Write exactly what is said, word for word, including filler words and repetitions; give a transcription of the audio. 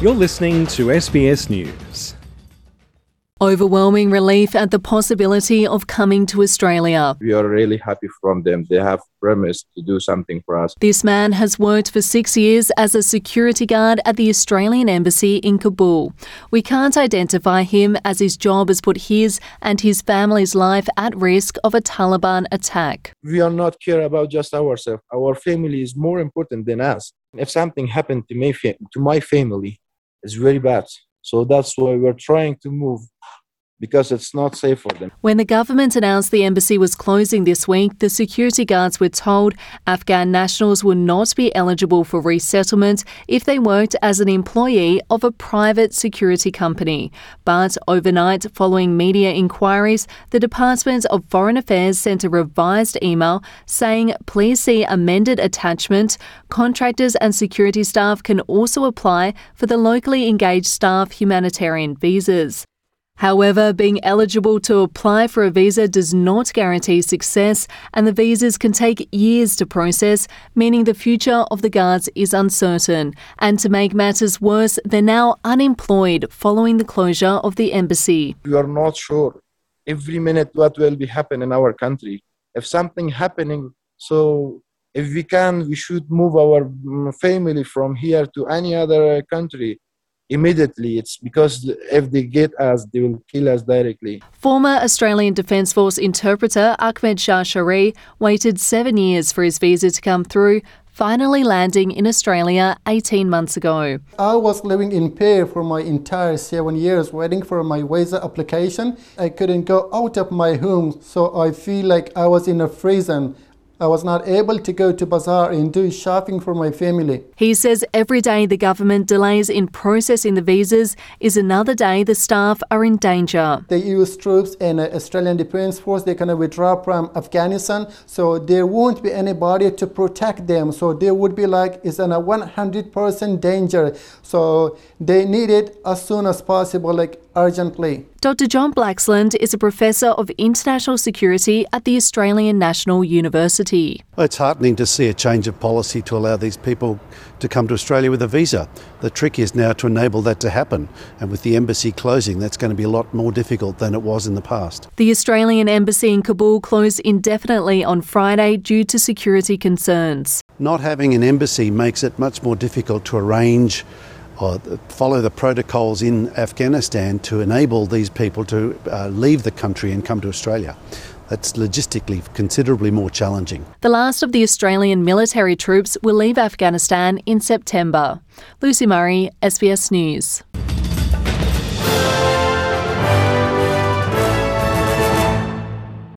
You're listening to S B S News. Overwhelming relief at the possibility of coming to Australia. We are really happy from them. They have promised to do something for us. This man has worked for six years as a security guard at the Australian Embassy in Kabul. We can't identify him as his job has put his and his family's life at risk of a Taliban attack. We are not care about just ourselves. Our family is more important than us. If something happened to my, fa- to my family, it's very bad. So that's why we're trying to move, because it's not safe for them. When the government announced the embassy was closing this week, the security guards were told Afghan nationals would not be eligible for resettlement if they worked as an employee of a private security company. But overnight, following media inquiries, the Department of Foreign Affairs sent a revised email saying, please see amended attachment. Contractors and security staff can also apply for the locally engaged staff humanitarian visas. However, being eligible to apply for a visa does not guarantee success, and the visas can take years to process, meaning the future of the guards is uncertain. And to make matters worse, they're now unemployed following the closure of the embassy. We are not sure every minute what will be happening in our country. If something happening, so if we can, we should move our family from here to any other country immediately. It's because if they get us, they will kill us directly. Former Australian Defence Force interpreter Ahmed Shah Shari waited seven years for his visa to come through, finally landing in Australia eighteen months ago. I was living in Perth for my entire seven years waiting for my visa application. I couldn't go out of my home, so I feel like I was in a prison. I was not able to go to bazaar and do shopping for my family. He says every day the government delays in processing the visas is another day the staff are in danger. The U S troops and uh, Australian Defence Force, they're going to withdraw from Afghanistan, so there won't be anybody to protect them. So they would be like, it's in a one hundred percent danger. So they need it as soon as possible, like urgently. Doctor John Blaxland is a professor of international security at the Australian National University. It's heartening to see a change of policy to allow these people to come to Australia with a visa. The trick is now to enable that to happen, and with the embassy closing, that's going to be a lot more difficult than it was in the past. The Australian Embassy in Kabul closed indefinitely on Friday due to security concerns. Not having an embassy makes it much more difficult to arrange or follow the protocols in Afghanistan to enable these people to uh, leave the country and come to Australia. That's logistically considerably more challenging. The last of the Australian military troops will leave Afghanistan in September. Lucy Murray, S B S News.